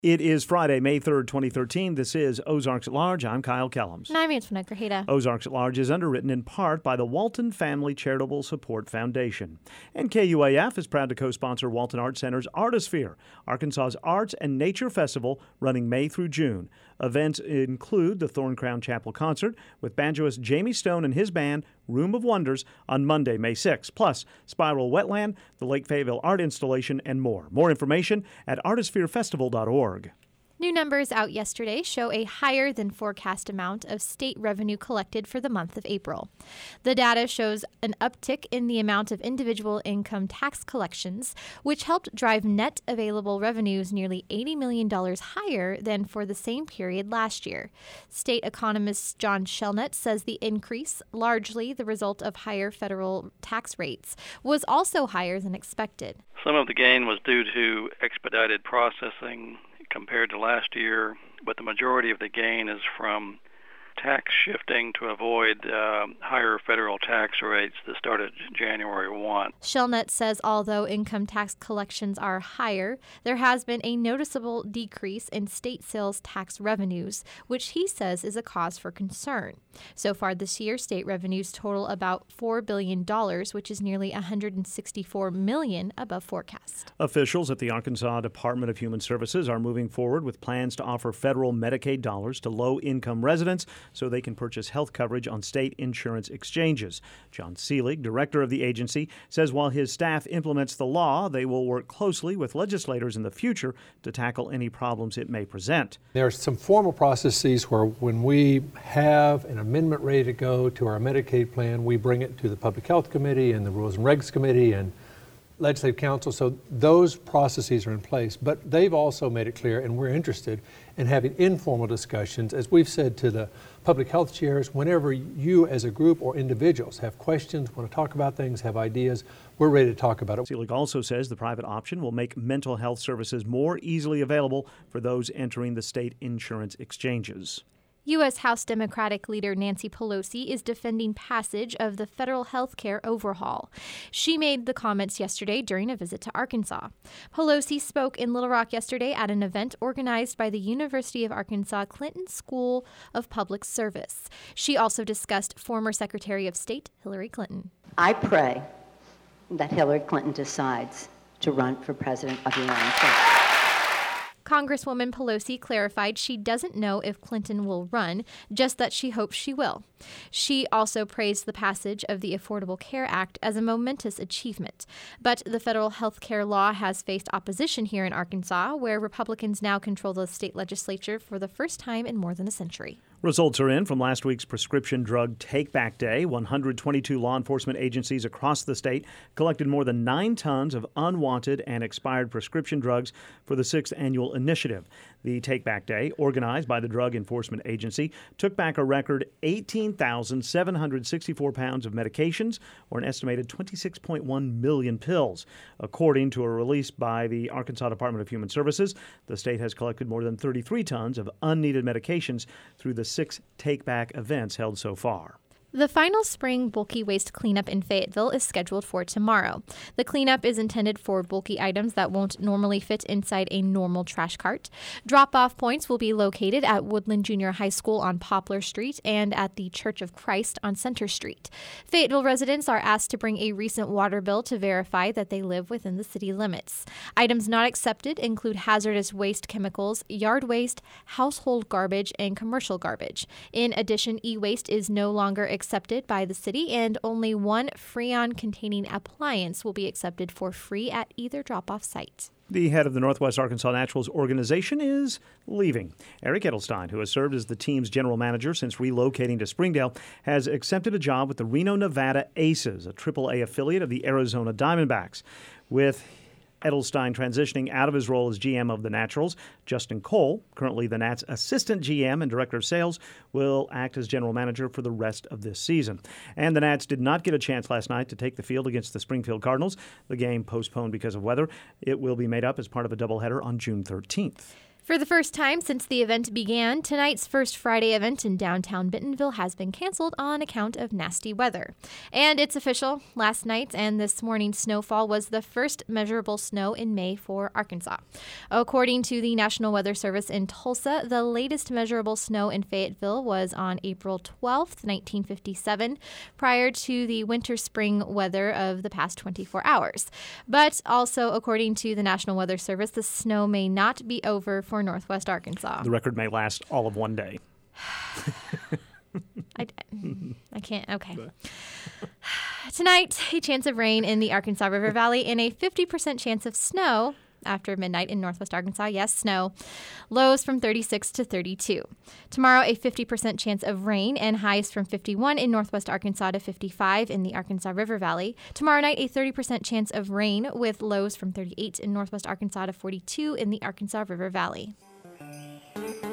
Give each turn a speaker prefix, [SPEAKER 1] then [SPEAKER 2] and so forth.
[SPEAKER 1] It is Friday, May 3rd, 2013. This is Ozarks at Large. I'm Kyle Kellums.
[SPEAKER 2] And I'm Antoinette Grajeda.
[SPEAKER 1] Ozarks at Large is underwritten in part by the Walton Family Charitable Support Foundation. And KUAF is proud to co-sponsor Walton Arts Center's Artisphere, Arkansas's arts and nature festival running May through June. Events include the Thorn Crown Chapel concert with banjoist Jamie Stone and his band, Room of Wonders, on Monday, May 6th, plus Spiral Wetland, the Lake Fayetteville Art Installation, and more. More information at artispherefestival.org.
[SPEAKER 2] New numbers out yesterday show a higher than forecast amount of state revenue collected for the month of April. The data shows an uptick in the amount of individual income tax collections, which helped drive net available revenues nearly $80 million higher than for the same period last year. State economist John Shelnut says the increase, largely the result of higher federal tax rates, was also higher than expected.
[SPEAKER 3] Some of the gain was due to expedited processing compared to last year, but the majority of the gain is from tax shifting to avoid higher federal tax rates that started January 1.
[SPEAKER 2] Shelnut says although income tax collections are higher, there has been a noticeable decrease in state sales tax revenues, which he says is a cause for concern. So far this year, state revenues total about $4 billion, which is nearly $164 million above forecast.
[SPEAKER 1] Officials at the Arkansas Department of Human Services are moving forward with plans to offer federal Medicaid dollars to low-income residents so they can purchase health coverage on state insurance exchanges. John Seelig, director of the agency, says while his staff implements the law, they will work closely with legislators in the future to tackle any problems it may present.
[SPEAKER 4] There are some formal processes where when we have an amendment ready to go to our Medicaid plan, we bring it to the Public Health Committee and the Rules and Regs Committee and Legislative Council, so those processes are in place. But they've also made it clear, and we're interested in having informal discussions, as we've said to the public health chairs, whenever you as a group or individuals have questions, want to talk about things, have ideas, we're ready to talk about it.
[SPEAKER 1] Seelig also says the private option will make mental health services more easily available for those entering the state insurance exchanges.
[SPEAKER 2] U.S. House Democratic leader Nancy Pelosi is defending passage of the federal health care overhaul. She made the comments yesterday during a visit to Arkansas. Pelosi spoke in Little Rock yesterday at an event organized by the University of Arkansas Clinton School of Public Service. She also discussed former Secretary of State Hillary Clinton.
[SPEAKER 5] I pray that Hillary Clinton decides to run for president of the United States.
[SPEAKER 2] Congresswoman Pelosi clarified she doesn't know if Clinton will run, just that she hopes she will. She also praised the passage of the Affordable Care Act as a momentous achievement. But the federal health care law has faced opposition here in Arkansas, where Republicans now control the state legislature for the first time in more than a century.
[SPEAKER 1] Results are in from last week's Prescription Drug Take-Back Day. 122 law enforcement agencies across the state collected more than 9 tons of unwanted and expired prescription drugs for the 6th annual initiative. The Take-Back Day, organized by the Drug Enforcement Agency, took back a record 18,764 pounds of medications, or an estimated 26.1 million pills. According to a release by the Arkansas Department of Human Services, the state has collected more than 33 tons of unneeded medications through the 6 take-back events held so far.
[SPEAKER 2] The final spring bulky waste cleanup in Fayetteville is scheduled for tomorrow. The cleanup is intended for bulky items that won't normally fit inside a normal trash cart. Drop-off points will be located at Woodland Junior High School on Poplar Street and at the Church of Christ on Center Street. Fayetteville residents are asked to bring a recent water bill to verify that they live within the city limits. Items not accepted include hazardous waste chemicals, yard waste, household garbage, and commercial garbage. In addition, e-waste is no longer accepted by the city, and only one Freon-containing appliance will be accepted for free at either drop-off site.
[SPEAKER 1] The head of the Northwest Arkansas Naturals organization is leaving. Eric Edelstein, who has served as the team's general manager since relocating to Springdale, has accepted a job with the Reno, Nevada Aces, a AAA affiliate of the Arizona Diamondbacks. With Edelstein transitioning out of his role as GM of the Naturals, Justin Cole, currently the Nats' assistant GM and director of sales, will act as general manager for the rest of this season. And the Nats did not get a chance last night to take the field against the Springfield Cardinals. The game postponed because of weather. It will be made up as part of a doubleheader on June 13th.
[SPEAKER 2] For the first time since the event began, tonight's First Friday event in downtown Bentonville has been canceled on account of nasty weather. And it's official. Last night and this morning's snowfall was the first measurable snow in May for Arkansas. According to the National Weather Service in Tulsa, the latest measurable snow in Fayetteville was on April 12th, 1957, prior to the winter-spring weather of the past 24 hours. But also, according to the National Weather Service, the snow may not be over for Northwest Arkansas.
[SPEAKER 1] The record may last all of one day.
[SPEAKER 2] I can't. Okay. Tonight, a chance of rain in the Arkansas River Valley and a 50% chance of snow after midnight in Northwest Arkansas. Yes, snow. Lows from 36 to 32. Tomorrow, a 50% chance of rain and highs from 51 in Northwest Arkansas to 55 in the Arkansas River Valley. Tomorrow night, a 30% chance of rain with lows from 38 in Northwest Arkansas to 42 in the Arkansas River Valley.